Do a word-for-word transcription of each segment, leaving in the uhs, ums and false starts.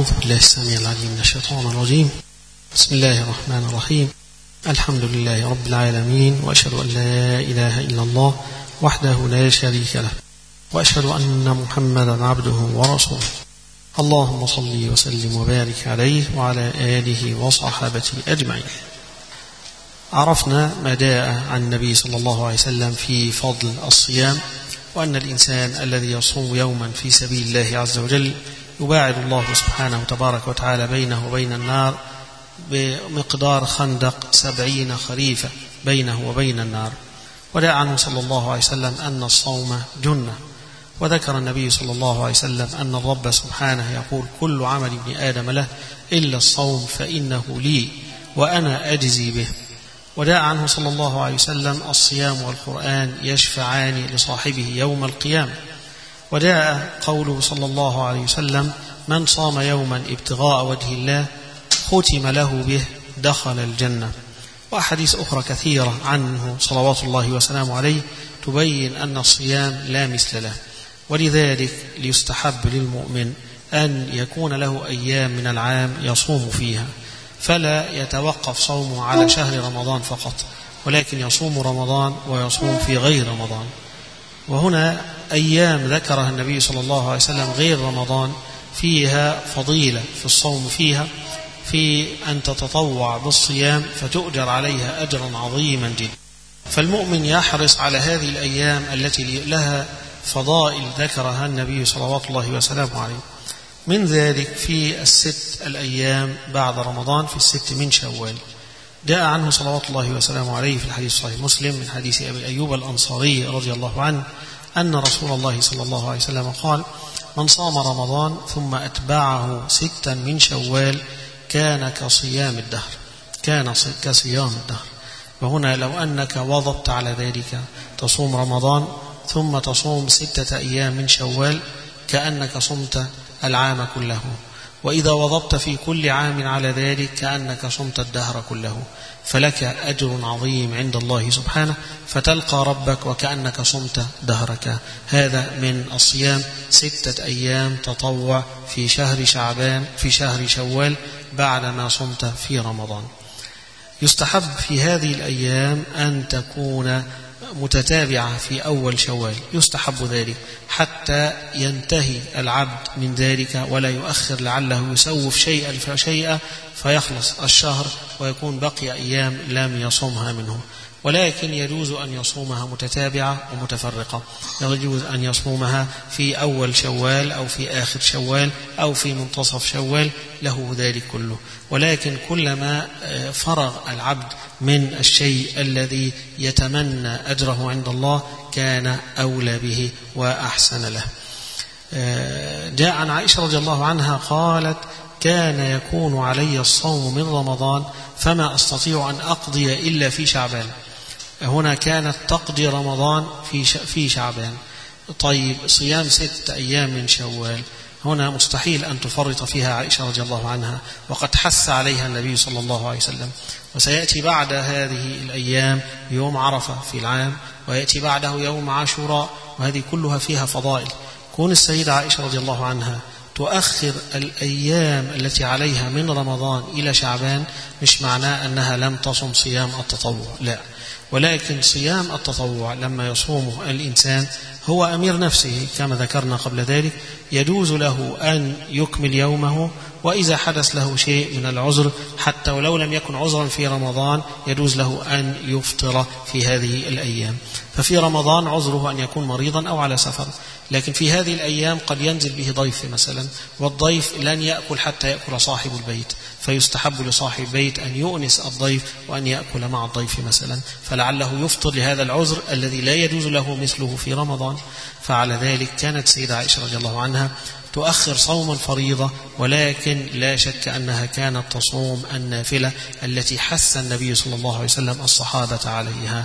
أعوذ بالله السميع العليم من الشيطان الرجيم. بسم الله الرحمن الرحيم. الحمد لله رب العالمين، وأشهد أن لا إله إلا الله وحده لا شريك له، وأشهد أن محمدا عبده ورسوله. اللهم صل وسلم وبارك عليه وعلى آله وصحابته أجمعين. عرفنا ما جاء عن النبي صلى الله عليه وسلم في فضل الصيام، وأن الإنسان الذي يصوم يوما في سبيل الله عز وجل يباعد الله سبحانه تبارك وتعالى بينه وبين النار بمقدار خندق سبعين خريفة بينه وبين النار. ودعا عنه صلى الله عليه وسلم أن الصوم جنة. وذكر النبي صلى الله عليه وسلم أن الرب سبحانه يقول: كل عمل ابن آدم له إلا الصوم فإنه لي وأنا أجزي به. ودعا عنه صلى الله عليه وسلم: الصيام والقرآن يشفعان لصاحبه يوم القيامة. ودعا قوله صلى الله عليه وسلم: من صام يوما ابتغاء وجه الله ختم له به دخل الجنة. وأحاديث أخرى كثيرة عنه صلوات الله وسلامه عليه تبين أن الصيام لا مثل له. ولذلك ليستحب للمؤمن أن يكون له أيام من العام يصوم فيها، فلا يتوقف صومه على شهر رمضان فقط، ولكن يصوم رمضان ويصوم في غير رمضان. وهنا أيام ذكرها النبي صلى الله عليه وسلم غير رمضان فيها فضيلة في الصوم فيها، في أن تتطوع بالصيام فتؤجر عليها أجرا عظيما جدا. فالمؤمن يحرص على هذه الأيام التي لها فضائل ذكرها النبي صلوات الله وسلامه عليه. من ذلك في الست الأيام بعد رمضان، في الست من شوال، جاء عنه صلوات الله وسلامه عليه في الحديث صحيح مسلم من حديث أبي أيوب الأنصاري رضي الله عنه أن رسول الله صلى الله عليه وسلم قال: من صام رمضان ثم أتبعه ستا من شوال كان كصيام الدهر، كان كصيام الدهر. وهنا لو أنك واظبت على ذلك تصوم رمضان ثم تصوم ستة أيام من شوال كأنك صمت العام كله، وإذا وظبت في كل عام على ذلك كأنك صمت الدهر كله، فلك أجر عظيم عند الله سبحانه، فتلقى ربك وكأنك صمت دهرك. هذا من الصيام، ستة أيام تطوع في شهر شعبان في شهر شوال بعدما صمت في رمضان. يستحب في هذه الأيام أن تكون متتابعة في أول شوال، يستحب ذلك حتى ينتهي العبد من ذلك ولا يؤخر، لعله يسوف شيئا فشيئا فيخلص الشهر ويكون بقي أيام لم يصومها منه. ولكن يجوز أن يصومها متتابعة ومتفرقة، يجوز أن يصومها في أول شوال أو في آخر شوال أو في منتصف شوال، له ذلك كله. ولكن كلما فرغ العبد من الشيء الذي يتمنى أجره عند الله كان أولى به وأحسن له. جاء عن عائشة رضي الله عنها قالت: كان يكون علي الصوم من رمضان فما أستطيع أن أقضي إلا في شعبان. هنا كانت تقضي رمضان في في شعبان. طيب صيام ستة أيام من شوال هنا مستحيل أن تفرط فيها عائشة رضي الله عنها، وقد حث عليها النبي صلى الله عليه وسلم. وسيأتي بعد هذه الأيام يوم عرفة في العام، ويأتي بعده يوم عاشوراء، وهذه كلها فيها فضائل. كون السيدة عائشة رضي الله عنها تؤخر الأيام التي عليها من رمضان إلى شعبان مش معناه أنها لم تصم صيام التطوع، لا، ولكن صيام التطوع لما يصومه الإنسان هو أمير نفسه كما ذكرنا قبل ذلك، يجوز له أن يكمل يومه، وإذا حدث له شيء من العذر حتى ولو لم يكن عذرا في رمضان يجوز له أن يفطر في هذه الأيام. ففي رمضان عذره أن يكون مريضا أو على سفر، لكن في هذه الأيام قد ينزل به ضيف مثلا، والضيف لن يأكل حتى يأكل صاحب البيت، فيستحب لصاحب البيت أن يؤنس الضيف وأن يأكل مع الضيف مثلا، فلعله يفطر لهذا العذر الذي لا يجوز له مثله في رمضان. فعلى ذلك كانت سيدة عائشة رضي الله عنها تؤخر صوم الفريضة، ولكن لا شك أنها كانت تصوم النافلة التي حث النبي صلى الله عليه وسلم الصحابة عليها.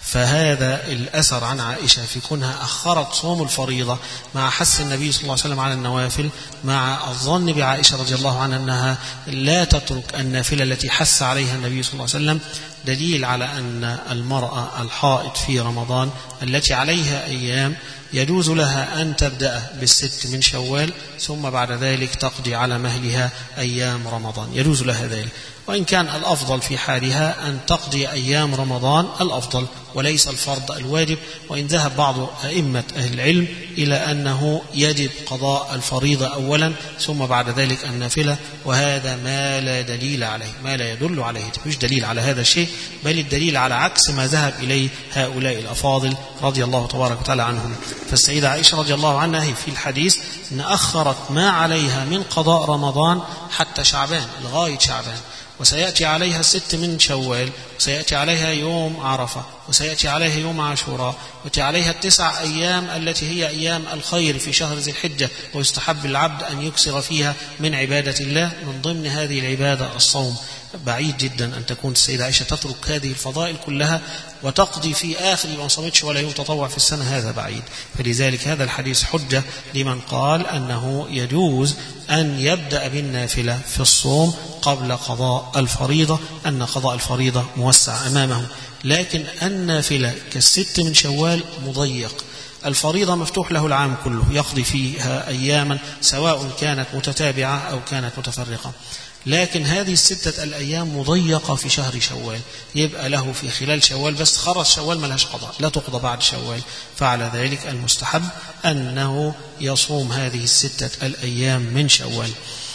فهذا الأثر عن عائشة في كونها أخرت صوم الفريضة مع حث النبي صلى الله عليه وسلم على النوافل، مع الظن بعائشة رضي الله عنها أنها لا تترك النافلة التي حث عليها النبي صلى الله عليه وسلم، دليل على أن المرأة الحائض في رمضان التي عليها أيام يجوز لها أن تبدأ بالست من شوال ثم بعد ذلك تقضي على مهلها أيام رمضان، يجوز لها ذلك. وإن كان الأفضل في حالها أن تقضي أيام رمضان الأفضل وليس الفرض الواجب، وإن ذهب بعض أئمة أهل العلم إلى أنه يجب قضاء الفريضة أولا ثم بعد ذلك النافلة، وهذا ما لا دليل عليه، ما لا يدل عليه، مش دليل على هذا الشيء، بل الدليل على عكس ما ذهب إليه هؤلاء الأفاضل رضي الله تبارك وتعالى عنهم. فالسيدة عائشة رضي الله عنها هي في الحديث أن أخرت ما عليها من قضاء رمضان حتى شعبان، لغاية شعبان، وسيأتي عليها الست من شوال، وسيأتي عليها يوم عرفة، وسيأتي عليها يوم عاشوراء، وتأتي عليها التسع أيام التي هي أيام الخير في شهر ذي الحجة، ويستحب العبد أن يكثر فيها من عبادة الله، من ضمن هذه العبادة الصوم. بعيد جدا أن تكون السيدة عائشة تترك هذه الفضائل كلها وتقضي في آخر ما صمتش ولا يوم تطوع في السنة، هذا بعيد. فلذلك هذا الحديث حجة لمن قال أنه يجوز أن يبدأ بالنافلة في الصوم قبل قضاء الفريضة، أن قضاء الفريضة موسع أمامه، لكن النافلة كالست من شوال مضيق، الفريضة مفتوح له العام كله يقضي فيها أياما سواء كانت متتابعة أو كانت متفرقة، لكن هذه الستة الأيام مضيقة في شهر شوال، يبقى له في خلال شوال بس، خرج شوال ملهاش قضاء، لا تقضى بعد شوال. فعلى ذلك المستحب أنه يصوم هذه الستة الأيام من شوال.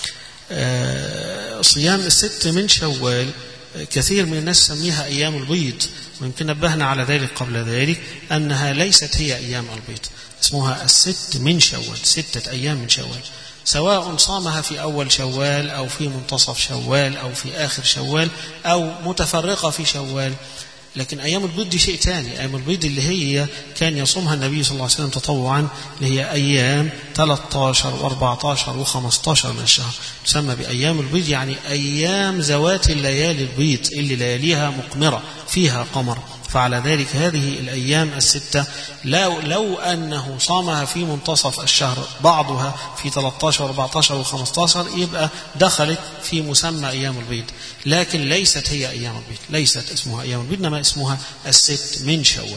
صيام الست من شوال كثير من الناس سميها أيام البيض، ويمكن نبهنا على ذلك قبل ذلك أنها ليست هي أيام البيض، اسمها الست من شوال، ستة أيام من شوال، سواء صامها في أول شوال أو في منتصف شوال أو في آخر شوال أو متفرقة في شوال. لكن أيام البيض دي شيء تاني، أيام البيض اللي هي كان يصومها النبي صلى الله عليه وسلم تطوعا، اللي هي أيام ثلاثة عشر وأربعة عشر وخمسة عشر من الشهر، تسمى بأيام البيض، يعني أيام ذوات الليالي البيض اللي لياليها مقمرة فيها قمر. فعلى ذلك هذه الأيام الستة لو, لو أنه صامها في منتصف الشهر بعضها في ثلاثة عشر وأربعة عشر وخمسة عشر يبقى دخلت في مسمى أيام البيض، لكن ليست هي أيام البيض، ليست اسمها أيام البيض، إنما اسمها الست من شوال.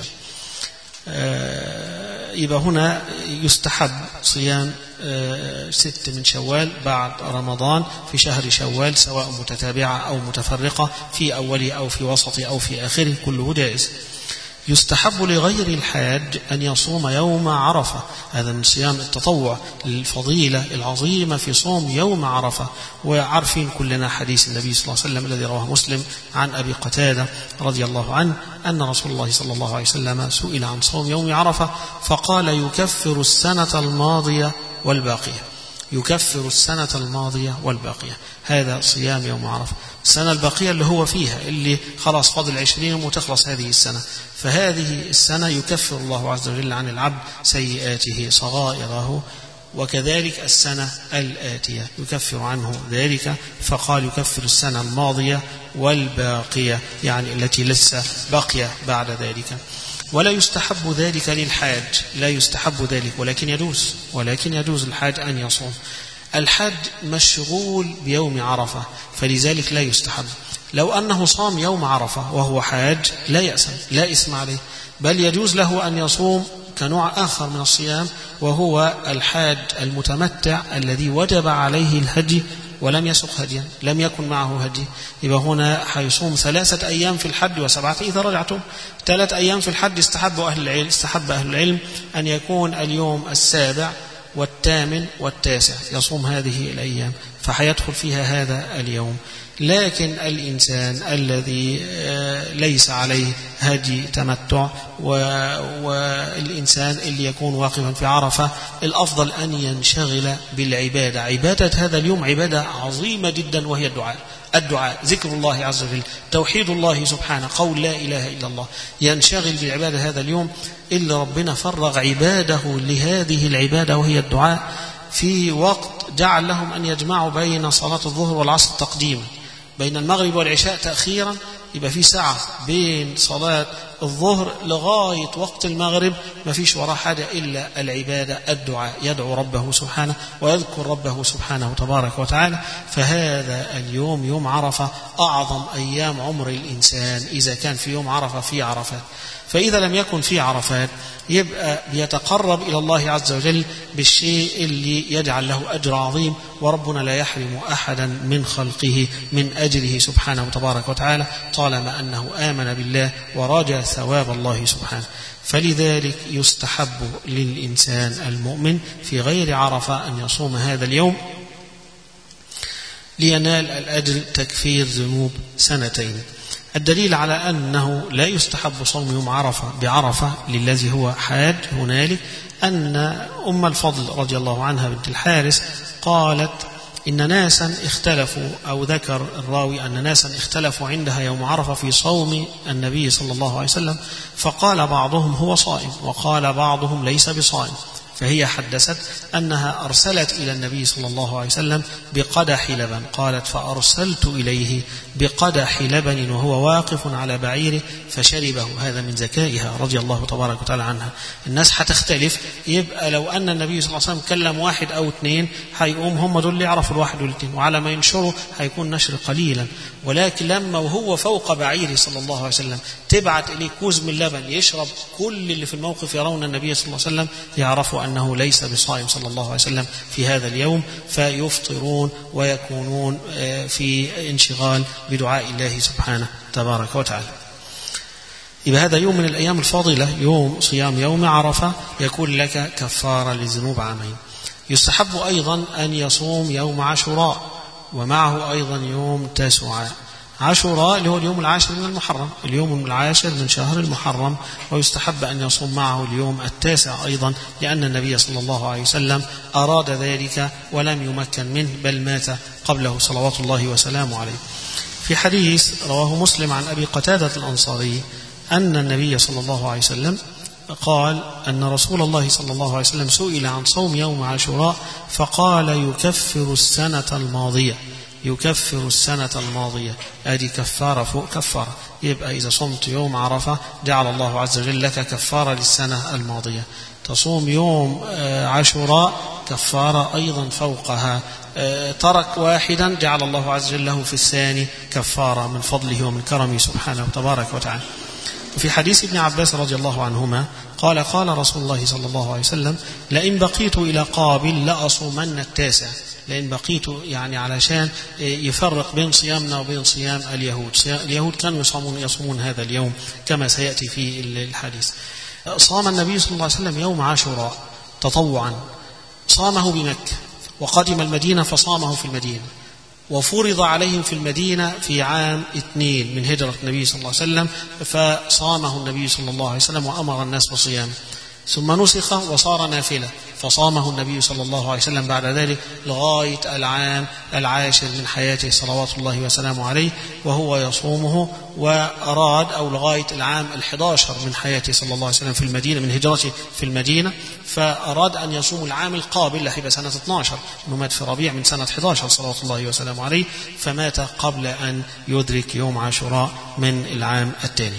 آه يبقى هنا يستحب صيام آه ست من شوال بعد رمضان في شهر شوال، سواء متتابعة أو متفرقة في أوله أو في وسطه أو في آخره، كله جائز. يستحب لغير الحاج أن يصوم يوم عرفة، هذا من صيام التطوع، الفضيلة العظيمة في صوم يوم عرفة. وعارفين كلنا حديث النبي صلى الله عليه وسلم الذي رواه مسلم عن أبي قتادة رضي الله عنه أن رسول الله صلى الله عليه وسلم سئل عن صوم يوم عرفة فقال يكفر السنة الماضية والباقية، يكفر السنة الماضية والباقية، هذا صيام يوم عرفة. السنة الباقية اللي هو فيها اللي خلاص فاضل عشرين يوم وتخلص هذه السنة، فهذه السنة يكفر الله عز وجل عن العبد سيئاته صغائره، وكذلك السنة الآتية يكفر عنه ذلك، فقال يكفر السنة الماضية والباقية، يعني التي لسه بقي بعد ذلك. ولا يستحب ذلك للحاج، لا يستحب ذلك، ولكن يجوز، ولكن يجوز الحاج أن يصوم. الحاج مشغول بيوم عرفة فلذلك لا يستحب. لو أنه صام يوم عرفة وهو حاج لا يأثم، لا إثم عليه، بل يجوز له أن يصوم كنوع آخر من الصيام، وهو الحاج المتمتع الذي وجب عليه الهدي ولم يسق هديا، لم يكن معه هدي، يبقى هنا حيصوم ثلاثة أيام في الحج وسبعة إذا رجعتم. ثلاث أيام في الحج استحب أهل العلم استحب أهل العلم أن يكون اليوم السابع والثامن والتاسع، يصوم هذه الأيام فحيدخل فيها هذا اليوم. لكن الإنسان الذي ليس عليه هدي تمتع والإنسان اللي يكون واقفا في عرفة، الأفضل أن ينشغل بالعبادة. عبادة هذا اليوم عبادة عظيمة جدا، وهي الدعاء، الدعاء ذكر الله عز وجل، توحيد الله سبحانه، قول لا إله إلا الله، ينشغل بالعبادة هذا اليوم اللي ربنا فرغ عباده لهذه العبادة وهي الدعاء، في وقت جعل لهم أن يجمعوا بين صلاة الظهر والعصر تقديما، بين المغرب والعشاء تأخيرا، يبقى في ساعة بين صلاة الظهر لغاية وقت المغرب ما فيش وراه حاجة إلا العبادة الدعاء، يدعو ربه سبحانه ويذكر ربه سبحانه تبارك وتعالى. فهذا اليوم يوم عرفة أعظم أيام عمر الإنسان إذا كان في يوم عرفة في عرفات. فإذا لم يكن في عرفات يبقى بيتقرب إلى الله عز وجل بالشيء اللي يجعل له أجر عظيم، وربنا لا يحرم أحدا من خلقه من أجره سبحانه تبارك وتعالى طالما أنه آمن بالله ورجى ثواب الله سبحانه. فلذلك يستحب للإنسان المؤمن في غير عرفة أن يصوم هذا اليوم لينال الأجر تكفير ذنوب سنتين. الدليل على أنه لا يستحب صوم يوم عرفة بعرفة للذي هو حاج هنالك أن أم الفضل رضي الله عنها بنت الحارث قالت إن ناسا اختلفوا، أو ذكر الراوي أن ناسا اختلفوا عندها يوم عرفة في صوم النبي صلى الله عليه وسلم، فقال بعضهم هو صائم وقال بعضهم ليس بصائم. فهي حدثت أنها أرسلت إلى النبي صلى الله عليه وسلم بقدح لبن، قالت فأرسلت إليه بقدح لبن وهو واقف على بعيره فشربه. هذا من ذكائها رضي الله تبارك وتعالى عنها. الناس هتختلف، يبقى لو أن النبي صلى الله عليه وسلم كلم واحد أو اثنين هيقوم هم دول اللي يعرفوا الواحد والاثنين، وعلى ما ينشروا هيكون نشر قليلا. ولكن لما وهو فوق بعيره صلى الله عليه وسلم تبعت إليه كوز من لبن يشرب، كل اللي في الموقف يرون النبي صلى الله عليه وسلم يعرفوا أنه ليس بصائم صلى الله عليه وسلم في هذا اليوم، فيفطرون ويكونون في انشغال بدعاء الله سبحانه تبارك وتعالى. إذا هذا يوم من الأيام الفاضلة، يوم صيام يوم عرفة يكون لك كفارة لذنوب عامين. يستحب أيضا أن يصوم يوم عاشوراء ومعه أيضا يوم تاسوعاء. عاشوراء اللي هو اليوم العاشر من المحرم، اليوم العاشر من شهر المحرم، ويستحب أن يصوم معه اليوم التاسع أيضا، لأن النبي صلى الله عليه وسلم أراد ذلك ولم يمكن منه، بل مات قبله صلوات الله وسلامه عليه. في حديث رواه مسلم عن أبي قتادة الأنصاري أن النبي صلى الله عليه وسلم قال أن رسول الله صلى الله عليه وسلم سئل عن صوم يوم عاشوراء فقال يكفر السنة الماضية، يكفر السنة الماضية. هذه كفارة فوق كفارة. يبقى إذا صمت يوم عرفة جعل الله عز وجل لك كفارة للسنة الماضية. تصوم يوم عاشوراء كفارة أيضا فوقها. ترك واحدا جعل الله عز وجل له في الثاني كفارة من فضله ومن كرمه سبحانه وتبارك وتعالى. وفي حديث ابن عباس رضي الله عنهما قال قال رسول الله صلى الله عليه وسلم لئن بقيت إلى قابل لأصومن التاسع. لأن بقيت يعني علشان يفرق بين صيامنا وبين صيام اليهود. اليهود كانوا يصومون, يصومون هذا اليوم كما سيأتي في الحديث. صام النبي صلى الله عليه وسلم يوم عاشوراء تطوعا، صامه بمكة وقدم المدينة فصامه في المدينة، وفرض عليهم في المدينة في عام اثنين من هجرة النبي صلى الله عليه وسلم، فصامه النبي صلى الله عليه وسلم وأمر الناس بصيامه. ثم نسخ وصار نافلة فصامه النبي صلى الله عليه وسلم بعد ذلك لغاية العام العاشر من حياته صلوات الله وسلامه عليه وهو يصومه، وأراد أو لغاية العام الحداشر من حياته صلى الله عليه وسلم في المدينة من هجرته في المدينة، فأراد أن يصوم العام القابل لحب سنة اثناشر، أنه مات في ربيع من سنة احداشر صلوات الله وسلامه عليه، فمات قبل أن يدرك يوم عاشوراء من العام الثاني.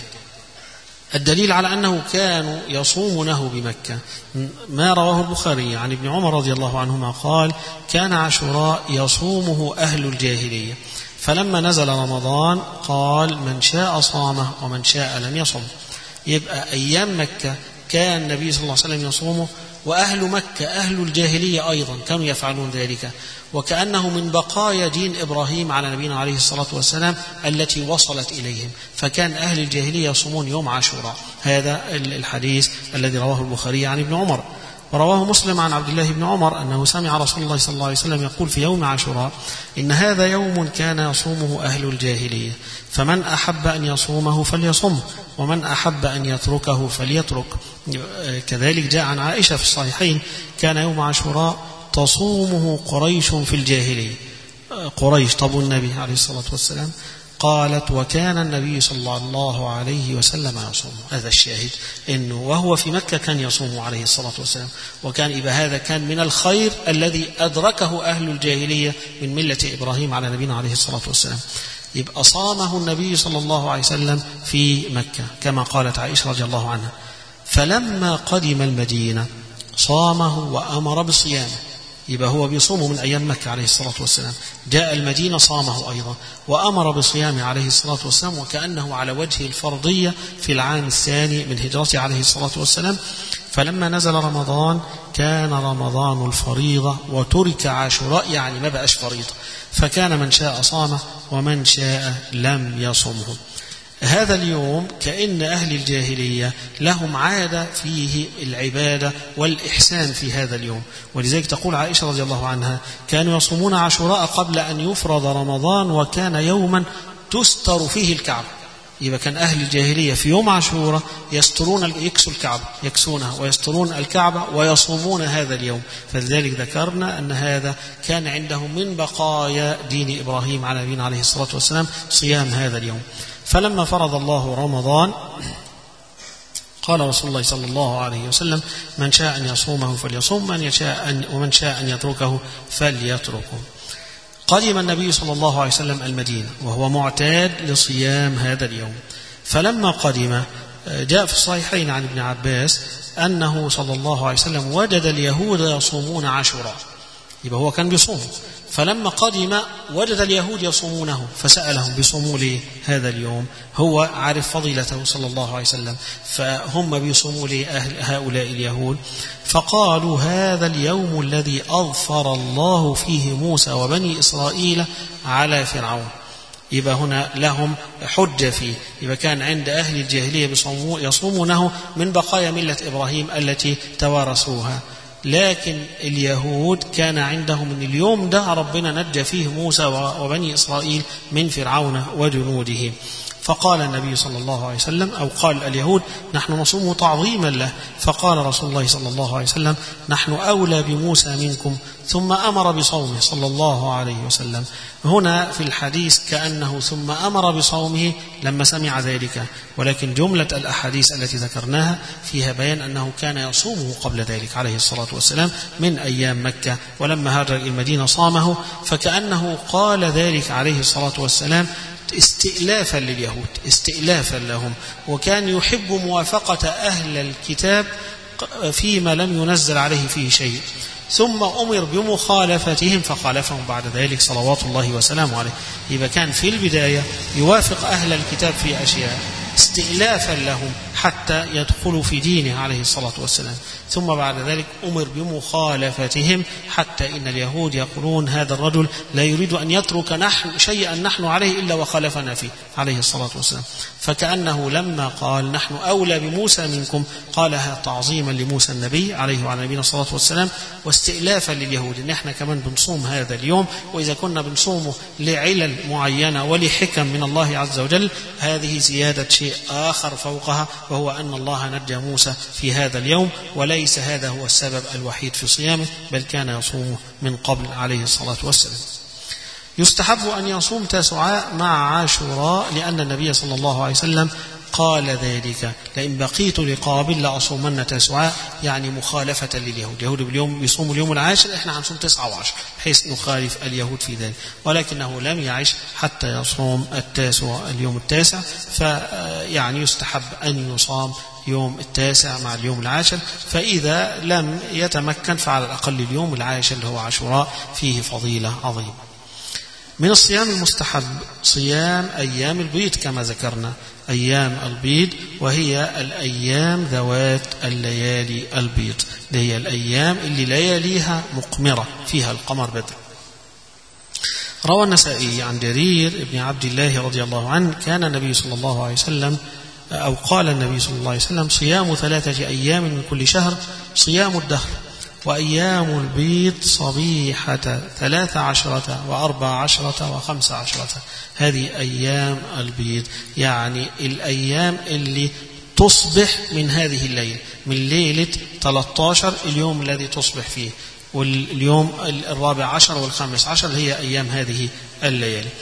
الدليل على أنه كانوا يصومونه بمكة ما رواه البخاري عن ابن عمر رضي الله عنهما قال كان عاشوراء يصومه أهل الجاهلية، فلما نزل رمضان قال من شاء صامه ومن شاء لم يصم. يبقى أيام مكة كان النبي صلى الله عليه وسلم يصومه، وأهل مكة أهل الجاهلية أيضا كانوا يفعلون ذلك، وكأنه من بقايا دين إبراهيم على نبينا عليه الصلاة والسلام التي وصلت إليهم، فكان أهل الجاهلية يصومون يوم عاشوراء. هذا الحديث الذي رواه البخاري عن ابن عمر. ورواه مسلم عن عبد الله بن عمر أنه سمع رسول الله صلى الله عليه وسلم يقول في يوم عاشوراء إن هذا يوم كان يصومه أهل الجاهلية، فمن أحب أن يصومه فليصمه ومن أحب أن يتركه فليترك. كذلك جاء عن عائشة في الصحيحين كان يوم عاشوراء تصومه قريش في الجاهلية. قريش طب النبي عليه الصلاة والسلام قالت وكان النبي صلى الله عليه وسلم يصوم. هذا الشاهد إنه وهو في مكة كان يصوم عليه الصلاة والسلام، وكان إذا هذا كان من الخير الذي أدركه أهل الجاهلية من ملة إبراهيم على نبينا عليه الصلاة والسلام. يبقى صامه النبي صلى الله عليه وسلم في مكة كما قالت عائشة رضي الله عنها. فلما قدم المدينة صامه وأمر بصيامه، يبقى هو بيصومه من أيام مكة عليه الصلاة والسلام، جاء المدينة صامه أيضا وأمر بصيامه عليه الصلاة والسلام، وكأنه على وجه الفرضية في العام الثاني من هجرته عليه الصلاة والسلام. فلما نزل رمضان كان رمضان الفريضة وترك عاشوراء، يعني ما بقاش فريضة، فكان من شاء صامه ومن شاء لم يصمه. هذا اليوم كأن أهل الجاهلية لهم عادة فيه العبادة والإحسان في هذا اليوم، ولذلك تقول عائشة رضي الله عنها كانوا يصومون عاشوراء قبل أن يفرض رمضان، وكان يوما تستر فيه الكعبة. يبقى كان أهل الجاهلية في يوم عاشوراء يسترون يكسوا الكعبة يكسونها ويسترون الكعبة ويصومون هذا اليوم. فلذلك ذكرنا أن هذا كان عندهم من بقايا دين إبراهيم على نبينا عليه الصلاة والسلام صيام هذا اليوم. فلما فرض الله رمضان قال رسول الله صلى الله عليه وسلم من شاء أن يصومه فليصوم من يشاء أن ومن شاء أن يتركه فليتركه. قدم النبي صلى الله عليه وسلم المدينة وهو معتاد لصيام هذا اليوم. فلما قدم جاء في الصحيحين عن ابن عباس أنه صلى الله عليه وسلم وجد اليهود يصومون عاشوراء، يبقى هو كان بيصوم. فلما قدم وجد اليهود يصومونه فسألهم بيصوموا ليه هذا اليوم، هو عارف فضيلته صلى الله عليه وسلم، فهم بيصوموا ليه أهل هؤلاء اليهود؟ فقالوا هذا اليوم الذي أظفر الله فيه موسى وبني إسرائيل على فرعون. يبقى هنا لهم حجة فيه، يبقى كان عند أهل الجاهلية يصومونه من بقايا ملة إبراهيم التي توارثوها، لكن اليهود كان عندهم من اليوم ده ربنا نجى فيه موسى وبني إسرائيل من فرعون وجنوده. فقال النبي صلى الله عليه وسلم أو قال اليهود نحن نصوم تعظيما له، فقال رسول الله صلى الله عليه وسلم نحن أولى بموسى منكم، ثم أمر بصومه صلى الله عليه وسلم. هنا في الحديث كأنه ثم أمر بصومه لما سمع ذلك، ولكن جملة الأحاديث التي ذكرناها فيها بيان أنه كان يصومه قبل ذلك عليه الصلاة والسلام من أيام مكة، ولما هاجر إلى المدينة صامه، فكأنه قال ذلك عليه الصلاة والسلام استئلافا لليهود استئلافا لهم، وكان يحب موافقة أهل الكتاب فيما لم ينزل عليه فيه شيء، ثم أمر بمخالفتهم فخالفهم بعد ذلك صلوات الله وسلامه عليه. يبقى كان في البداية يوافق أهل الكتاب في أشياء استئلافا لهم حتى يدخلوا في دينه عليه الصلاة والسلام، ثم بعد ذلك أمر بمخالفتهم حتى إن اليهود يقولون هذا الرجل لا يريد أن يترك نحن شيئا نحن عليه إلا وخالفنا فيه عليه الصلاة والسلام. فكأنه لما قال نحن أولى بموسى منكم قالها تعظيما لموسى النبي عليه وعلى نبينا الصلاة والسلام، واستئلافا لليهود إن احنا كمان بنصوم هذا اليوم، وإذا كنا بنصومه لعلل معينة ولحكم من الله عز وجل هذه زيادة شيء آخر فوقها، وهو أن الله نجى موسى في هذا اليوم، وليس هذا هو السبب الوحيد في صيامه، بل كان يصومه من قبل عليه الصلاة والسلام. يستحب أن يصوم تاسعاء مع عاشوراء، لأن النبي صلى الله عليه وسلم قال ذلك لئن بقيت لقابل لأصومن تاسعاء، يعني مخالفة لليهود. اليهود باليوم يصوموا اليوم العاشر، احنا هنصوم تسعة وعشر بحيث نخالف اليهود في ذلك، ولكنه لم يعش حتى يصوم التاسع اليوم التاسع، فيعني يستحب أن يصام يوم التاسع مع اليوم العاشر، فإذا لم يتمكن فعلى الأقل اليوم العاشر اللي هو عاشوراء فيه فضيلة عظيمة. من الصيام المستحب صيام أيام البيض كما ذكرنا، أيام البيض وهي الأيام ذوات الليالي البيض، اللي هي الأيام اللي لياليها مقمرة فيها القمر بدر. روى النسائي عن جرير بن عبد الله رضي الله عنه كان النبي صلى الله عليه وسلم أو قال النبي صلى الله عليه وسلم صيام ثلاثة أيام من كل شهر صيام الدهر، وأيام البيض صبيحة ثلاث عشرة وأربع عشرة وخمس عشرة. هذه أيام البيض، يعني الأيام اللي تصبح من هذه الليل، من ليلة ثلاثة عشر اليوم الذي تصبح فيه، واليوم الرابع عشر والخامس عشر هي أيام هذه الليالي.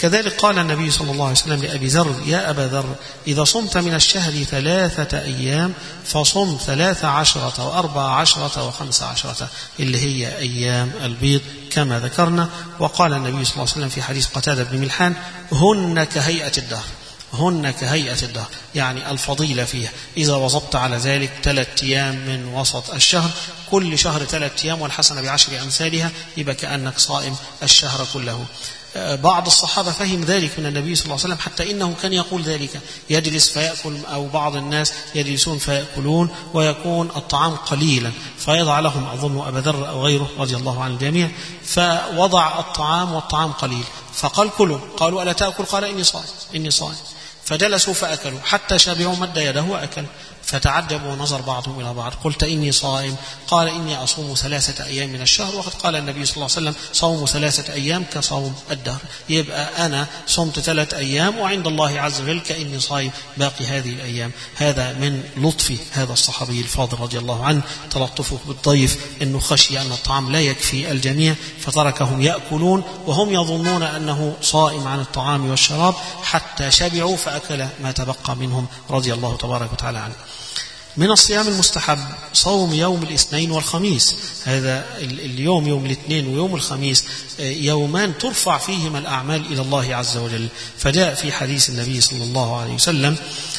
كذلك قال النبي صلى الله عليه وسلم لأبي ذر: يا أبا ذر، إذا صمت من الشهر ثلاثة أيام فصم ثلاث عشرة وأربع عشرة وخمس عشرة، اللي هي أيام البيض كما ذكرنا. وقال النبي صلى الله عليه وسلم في حديث قتادة بن ملحان: هن كهيئة الدهر، هن كهيئة الدهر، يعني الفضيلة فيها. إذا وظبت على ذلك ثلاثة أيام من وسط الشهر، كل شهر ثلاثة أيام والحسنة بعشر أمثالها، يبقى كأنك صائم الشهر كله. بعض الصحابة فهم ذلك من النبي صلى الله عليه وسلم، حتى إنه كان يقول ذلك، يجلس فيأكل، أو بعض الناس يجلسون فيأكلون ويكون الطعام قليلا، فيضع لهم أظن أبا ذر أو غيره رضي الله عن الجميع، فوضع الطعام والطعام قليل، فقال: كلوا. قالوا: ألا تأكل؟ قال: إني صائم إني صائم فجلسوا فأكلوا حتى شبعوا، مد يده وأكل، فتعجبوا ونظر بعضهم إلى بعض. قلت: إني صائم. قال: إني أصوم ثلاثة أيام من الشهر، وقد قال النبي صلى الله عليه وسلم: صوم ثلاثة أيام كصوم الدهر. يبقى أنا صمت ثلاثة أيام، وعند الله عز وجل كإني صائم باقي هذه الأيام. هذا من لطف هذا الصحابي الفاضل رضي الله عنه، تلطفه بالضيف، أنه خشي أن الطعام لا يكفي الجميع فتركهم يأكلون وهم يظنون أنه صائم عن الطعام والشراب، حتى شبعوا فأكل ما تبقى منهم رضي الله تبارك وتعالى عنه. من الصيام المستحب صوم يوم الاثنين والخميس. هذا اليوم، يوم الاثنين ويوم الخميس، يومان ترفع فيهما الأعمال إلى الله عز وجل. فجاء في حديث النبي صلى الله عليه وسلم: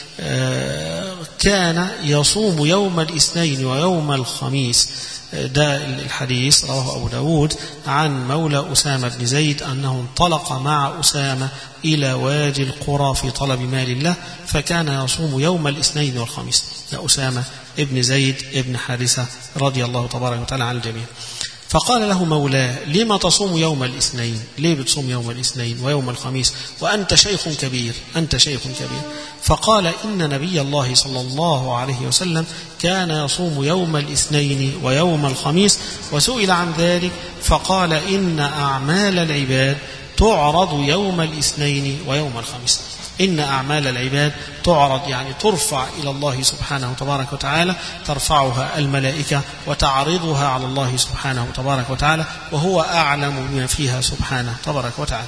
كان يصوم يوم الاثنين ويوم الخميس. ده الحديث رواه أبو داود عن مولى أسامة بن زيد أنه انطلق مع أسامة إلى وادي القرى في طلب مال الله، فكان يصوم يوم الاثنين والخميس. ده أسامة ابن زيد ابن حارثة رضي الله تبارك وتعالى عن الجميع. فقال له مولاه: لما تصوم يوم الاثنين؟ ليه بتصوم يوم الاثنين ويوم الخميس وأنت شيخ كبير؟ أنت شيخ كبير. فقال: إن نبي الله صلى الله عليه وسلم كان يصوم يوم الاثنين ويوم الخميس. وسئل عن ذلك فقال: إن أعمال العباد تعرض يوم الاثنين ويوم الخميس. إن أعمال العباد تعرض، يعني ترفع إلى الله سبحانه تبارك وتعالى، ترفعها الملائكة وتعرضها على الله سبحانه تبارك وتعالى، وهو أعلم بما فيها سبحانه تبارك وتعالى.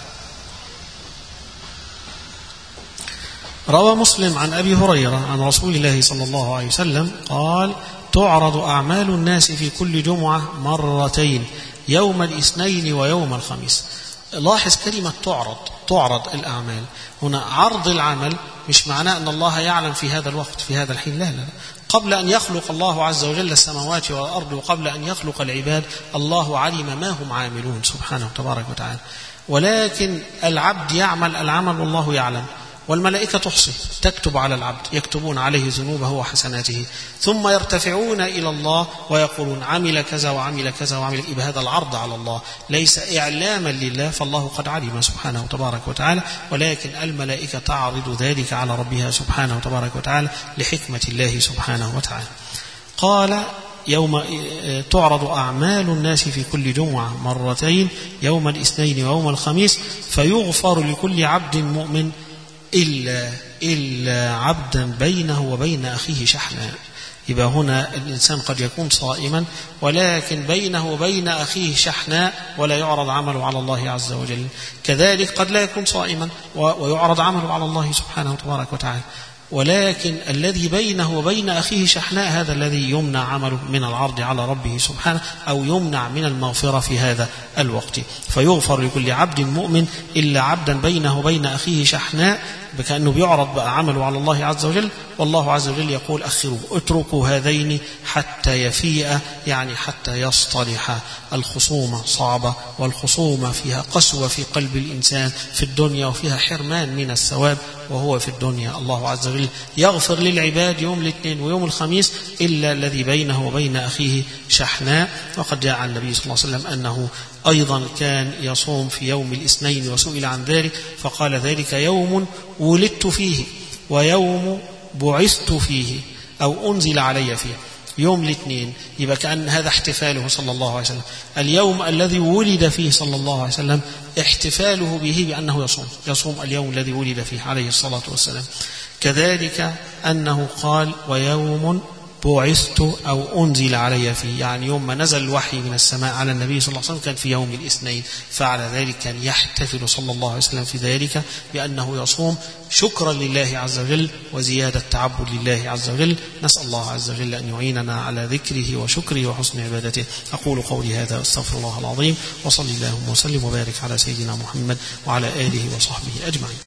روى مسلم عن أبي هريرة عن رسول الله صلى الله عليه وسلم قال: تعرض أعمال الناس في كل جمعة مرتين، يوم الاثنين ويوم الخميس. لاحظ كلمة تعرض، تعرض الأعمال هنا. عرض العمل مش معناه أن الله يعلم في هذا الوقت في هذا الحين، لا لا. قبل أن يخلق الله عز وجل السماوات والأرض، وقبل أن يخلق العباد، الله علم ما هم عاملون سبحانه تبارك وتعالى. ولكن العبد يعمل العمل والله يعلم، والملائكة تحصي تكتب على العبد، يكتبون عليه ذنوبه وحسناته، ثم يرتفعون إلى الله ويقولون عمل كذا وعمل كذا وعمل. يبقى هذا العرض على الله ليس إعلاما لله، فالله قد علم سبحانه تبارك وتعالى، ولكن الملائكة تعرض ذلك على ربها سبحانه تبارك وتعالى لحكمة الله سبحانه وتعالى. قال: يوم تعرض أعمال الناس في كل جمعة مرتين، يوم الاثنين ويوم الخميس، فيغفر لكل عبد مؤمن إلا إلا عبدا بينه وبين أخيه شحناء. يبقى هنا الإنسان قد يكون صائما ولكن بينه وبين أخيه شحناء ولا يعرض عمله على الله عز وجل. كذلك قد لا يكون صائما ويعرض عمله على الله سبحانه تبارك وتعالى، ولكن الذي بينه وبين أخيه شحناء هذا الذي يمنع عمله من العرض على ربه سبحانه، أو يمنع من المغفرة في هذا الوقت. فيغفر لكل عبد مؤمن إلا عبدا بينه وبين أخيه شحناء، بكأنه بيعرض بقى عمله على الله عز وجل، والله عز وجل يقول: أخروا اتركوا هذين حتى يفيء، يعني حتى يصطلح. الخصومة صعبة، والخصومة فيها قسوة في قلب الإنسان في الدنيا، وفيها حرمان من الثواب وهو في الدنيا. الله عز وجل يغفر للعباد يوم الاثنين ويوم الخميس إلا الذي بينه وبين أخيه شحناء. وقد جاء عن النبي صلى الله عليه وسلم أنه أيضا كان يصوم في يوم الاثنين، وسئل عن ذلك فقال: ذلك يوم ولدت فيه ويوم بعثت فيه أو أنزل علي فيه. يوم الاثنين يبقى كأن هذا احتفاله صلى الله عليه وسلم. اليوم الذي ولد فيه صلى الله عليه وسلم احتفاله به بأنه يصوم يصوم اليوم الذي ولد فيه عليه الصلاة والسلام. كذلك أنه قال: ويوم بعثت أو أنزل علي فيه، يعني يوم ما نزل الوحي من السماء على النبي صلى الله عليه وسلم كان في يوم الاثنين، فعلى ذلك كان يحتفل صلى الله عليه وسلم في ذلك بأنه يصوم شكرا لله عز وجل وزيادة تعبد لله عز وجل. نسأل الله عز وجل أن يعيننا على ذكره وشكره وحسن عبادته. أقول قولي هذا واستغفر الله العظيم، وصلي اللهم وسلم وبارك على سيدنا محمد وعلى آله وصحبه أجمعين.